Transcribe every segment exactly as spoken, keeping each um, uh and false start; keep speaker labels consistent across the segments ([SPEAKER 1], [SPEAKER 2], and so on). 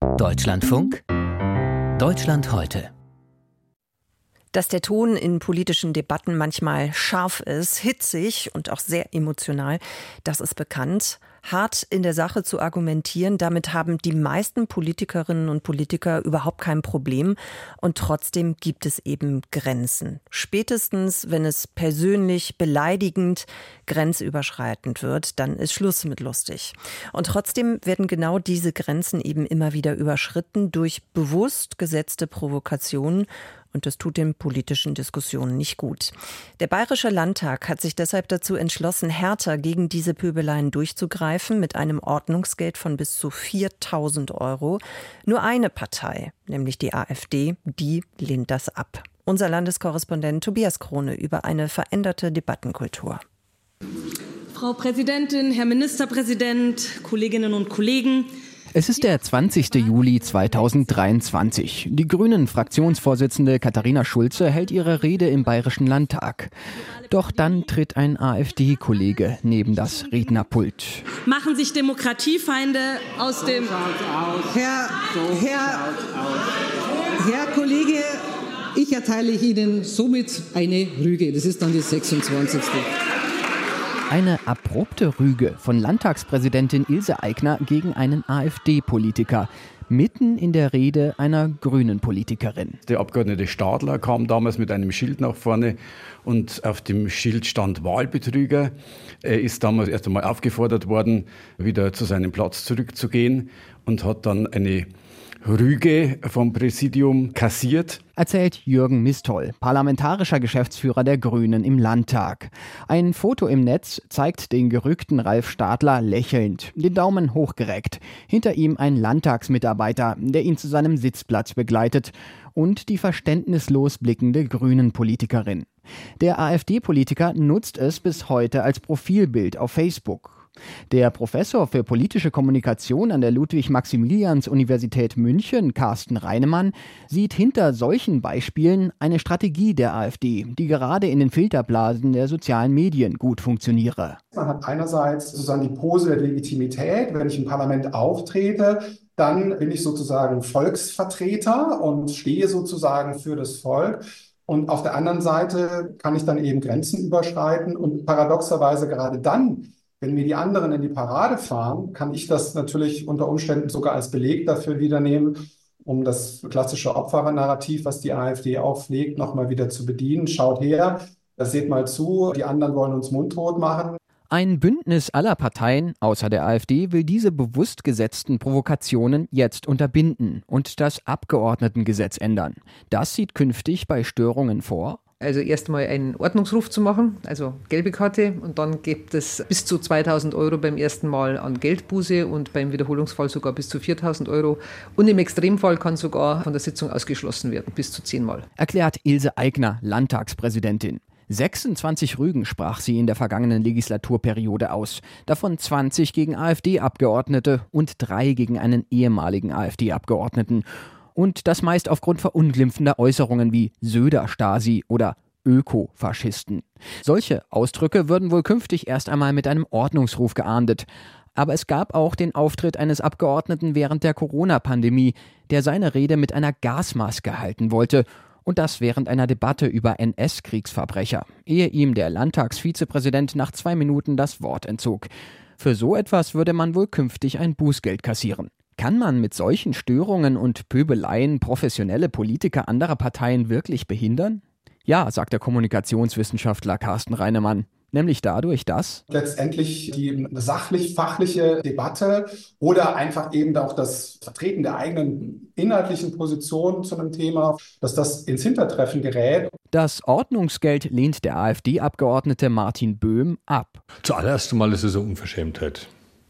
[SPEAKER 1] Deutschlandfunk, Deutschland heute.
[SPEAKER 2] Dass der Ton in politischen Debatten manchmal scharf ist, hitzig und auch sehr emotional, das ist bekannt. Hart in der Sache zu argumentieren, damit haben die meisten Politikerinnen und Politiker überhaupt kein Problem. Und trotzdem gibt es eben Grenzen. Spätestens, wenn es persönlich beleidigend, grenzüberschreitend wird, dann ist Schluss mit lustig. Und trotzdem werden genau diese Grenzen eben immer wieder überschritten durch bewusst gesetzte Provokationen. Und das tut den politischen Diskussionen nicht gut. Der Bayerische Landtag hat sich deshalb dazu entschlossen, härter gegen diese Pöbeleien durchzugreifen mit einem Ordnungsgeld von bis zu viertausend Euro. Nur eine Partei, nämlich die AfD, die lehnt das ab. Unser Landeskorrespondent Tobias Krone über eine veränderte Debattenkultur.
[SPEAKER 3] Frau Präsidentin, Herr Ministerpräsident, Kolleginnen und Kollegen.
[SPEAKER 4] Es ist der zwanzigste Juli zweitausenddreiundzwanzig. Die Grünen-Fraktionsvorsitzende Katharina Schulze hält ihre Rede im Bayerischen Landtag. Doch dann tritt ein AfD-Kollege neben das Rednerpult.
[SPEAKER 3] Machen sich Demokratiefeinde aus dem...
[SPEAKER 5] Herr, Herr, Herr Kollege, ich erteile Ihnen somit eine Rüge. Das ist dann die sechsundzwanzigste
[SPEAKER 4] Eine abrupte Rüge von Landtagspräsidentin Ilse Aigner gegen einen AfD-Politiker, mitten in der Rede einer grünen Politikerin.
[SPEAKER 6] Der Abgeordnete Stadler kam damals mit einem Schild nach vorne und auf dem Schild stand Wahlbetrüger. Er ist damals erst einmal aufgefordert worden, wieder zu seinem Platz zurückzugehen und hat dann eine Rüge vom Präsidium kassiert.
[SPEAKER 4] Erzählt Jürgen Mistoll, parlamentarischer Geschäftsführer der Grünen im Landtag. Ein Foto im Netz zeigt den gerückten Ralf Stadler lächelnd, den Daumen hochgereckt. Hinter ihm ein Landtagsmitarbeiter, der ihn zu seinem Sitzplatz begleitet, und die verständnislos blickende Grünen-Politikerin. Der AfD-Politiker nutzt es bis heute als Profilbild auf Facebook. Der Professor für politische Kommunikation an der Ludwig-Maximilians-Universität München, Carsten Reinemann, sieht hinter solchen Beispielen eine Strategie der AfD, die gerade in den Filterblasen der sozialen Medien gut funktioniere.
[SPEAKER 7] Man hat einerseits sozusagen die Pose der Legitimität. Wenn ich im Parlament auftrete, dann bin ich sozusagen Volksvertreter und stehe sozusagen für das Volk. Und auf der anderen Seite kann ich dann eben Grenzen überschreiten und paradoxerweise gerade dann, wenn mir die anderen in die Parade fahren, kann ich das natürlich unter Umständen sogar als Beleg dafür wiedernehmen, um das klassische Opfernarrativ, was die AfD auflegt, nochmal wieder zu bedienen. Schaut her, das seht mal zu, die anderen wollen uns mundtot machen.
[SPEAKER 4] Ein Bündnis aller Parteien, außer der AfD, will diese bewusst gesetzten Provokationen jetzt unterbinden und das Abgeordnetengesetz ändern. Das sieht künftig bei Störungen vor.
[SPEAKER 8] Also erstmal einen Ordnungsruf zu machen, also gelbe Karte, und dann gibt es bis zu zweitausend Euro beim ersten Mal an Geldbuße und beim Wiederholungsfall sogar bis zu viertausend Euro. Und im Extremfall kann sogar von der Sitzung ausgeschlossen werden, bis zu zehnmal.
[SPEAKER 4] Erklärt Ilse Aigner, Landtagspräsidentin. sechsundzwanzig Rügen sprach sie in der vergangenen Legislaturperiode aus, davon zwanzig gegen AfD-Abgeordnete und drei gegen einen ehemaligen AfD-Abgeordneten. Und das meist aufgrund verunglimpfender Äußerungen wie Söder-Stasi oder Öko-Faschisten. Solche Ausdrücke würden wohl künftig erst einmal mit einem Ordnungsruf geahndet. Aber es gab auch den Auftritt eines Abgeordneten während der Corona-Pandemie, der seine Rede mit einer Gasmaske halten wollte. Und das während einer Debatte über N S-Kriegsverbrecher, ehe ihm der Landtagsvizepräsident nach zwei Minuten das Wort entzog. Für so etwas würde man wohl künftig ein Bußgeld kassieren. Kann man mit solchen Störungen und Pöbeleien professionelle Politiker anderer Parteien wirklich behindern? Ja, sagt der Kommunikationswissenschaftler Carsten Reinemann. Nämlich dadurch, dass
[SPEAKER 7] letztendlich die sachlich-fachliche Debatte oder einfach eben auch das Vertreten der eigenen inhaltlichen Position zu einem Thema, dass das ins Hintertreffen gerät.
[SPEAKER 4] Das Ordnungsgeld lehnt der AfD-Abgeordnete Martin Böhm ab.
[SPEAKER 9] Zuallererst einmal ist es eine Unverschämtheit,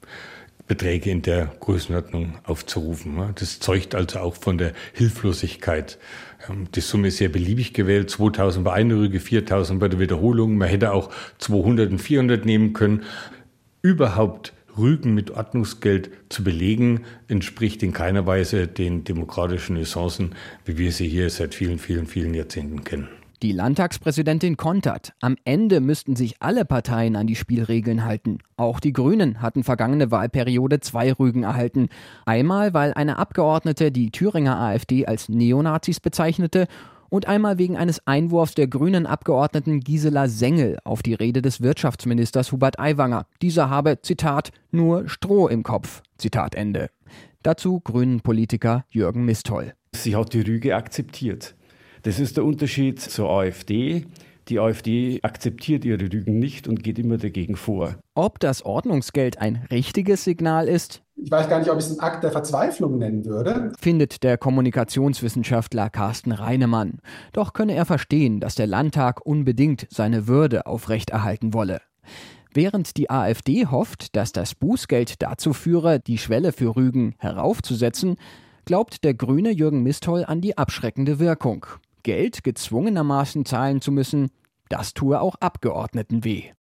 [SPEAKER 9] Beträge in der Größenordnung aufzurufen. Das zeugt also auch von der Hilflosigkeit. Die Summe ist sehr beliebig gewählt. zweitausend bei einer Rüge, viertausend bei der Wiederholung. Man hätte auch zweihundert und vierhundert nehmen können. Überhaupt Rügen mit Ordnungsgeld zu belegen, entspricht in keiner Weise den demokratischen Usancen, wie wir sie hier seit vielen, vielen, vielen Jahrzehnten kennen.
[SPEAKER 4] Die Landtagspräsidentin kontert. Am Ende müssten sich alle Parteien an die Spielregeln halten. Auch die Grünen hatten vergangene Wahlperiode zwei Rügen erhalten. Einmal, weil eine Abgeordnete die Thüringer AfD als Neonazis bezeichnete und einmal wegen eines Einwurfs der grünen Abgeordneten Gisela Sengel auf die Rede des Wirtschaftsministers Hubert Aiwanger. Dieser habe, Zitat, nur Stroh im Kopf. Zitat Ende. Dazu Grünen-Politiker Jürgen Mistoll.
[SPEAKER 6] Sie hat die Rüge akzeptiert. Das ist der Unterschied zur AfD. Die AfD akzeptiert ihre Rügen nicht und geht immer dagegen vor.
[SPEAKER 4] Ob das Ordnungsgeld ein richtiges Signal ist?
[SPEAKER 7] Ich weiß gar nicht, ob ich es einen Akt der Verzweiflung nennen würde.
[SPEAKER 4] Findet der Kommunikationswissenschaftler Carsten Reinemann. Doch könne er verstehen, dass der Landtag unbedingt seine Würde aufrechterhalten wolle. Während die AfD hofft, dass das Bußgeld dazu führe, die Schwelle für Rügen heraufzusetzen, glaubt der Grüne Jürgen Mistoll an die abschreckende Wirkung. Geld gezwungenermaßen zahlen zu müssen, das tue auch Abgeordneten weh.